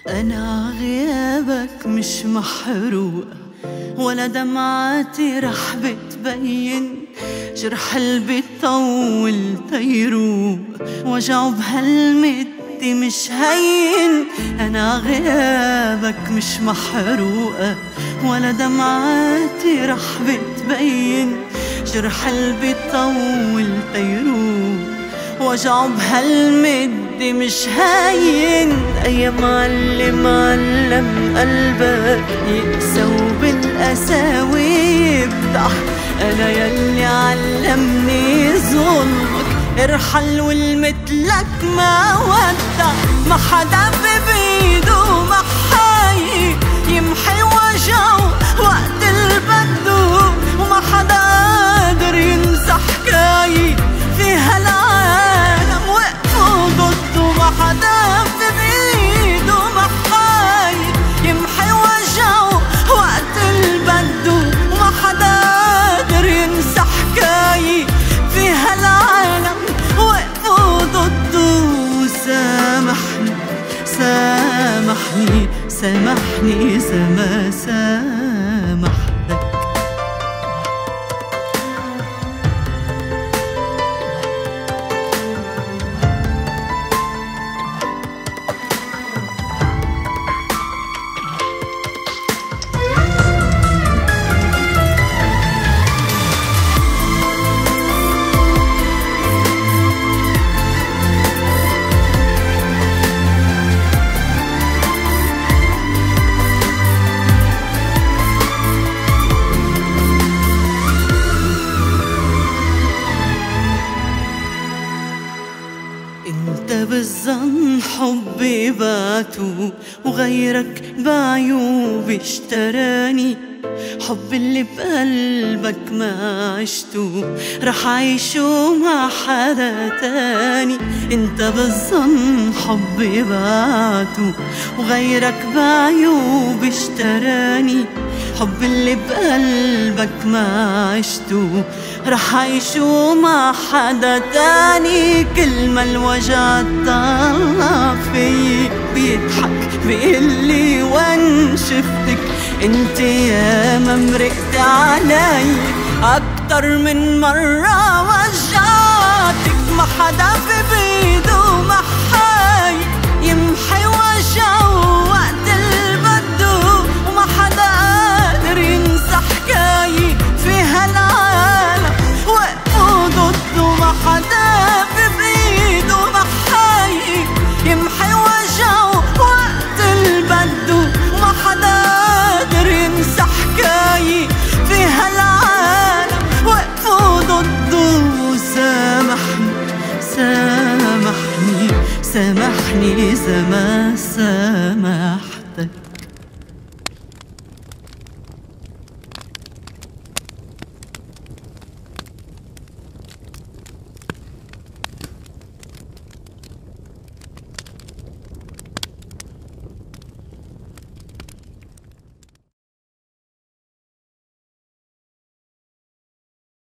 أنا غيابك مش محروقة ولا دمعاتي رح بتبين، جرح قلبي طول تيروق وجعه بهالمد مش هين. أنا غيابك مش محروقة ولا دمعاتي رح بتبين، جرح قلبي طول تيروق وجعه بهالمد مش هين. يا معلم علم قلبك يقسى وبالقساوي يفتح، أنا يلي علمني ظلمك ارحل والمثلك ما ودع. ما حدا بإيده محاي يمحي وجعه وقت البدو، وما حدا قادر ينسى حكاية في هالعالم وقفوا ضده. ما حدا بإيده محاي يمحي وجعه وقت البدو، وما حدا قادر ينسى حكاية في هالعالم وقفوا ضده. سامحني سامحني سامحني سما سامحتك. انت بالظن حبي باتو وغيرك بعيوب اشتراني، حب اللي بقلبك ما عشتو رح عيشو مع حدا تاني. انت بالظن حبي باتو وغيرك بعيوب اشتراني، حب اللي بقلبك ما عشتو رح عيشو مع حدا تاني. كل ما الوجع طلع في بيضحك بيقلي وين شفتك انت يا ما مرقت علي اكتر من مرة وجعتك. ما حدا بإيده محاي يمحي وجعه وقت البدو، وما حدا قادر ينسى حكاية في هالعالم وقفوا ضده. ما حدا بإيده محاي يمحي وجعه وقت البدو، وما حدا قادر ينسى حكاية في هالعالم وقفوا ضده. سامحني سامحني سامحني سما سامحتك.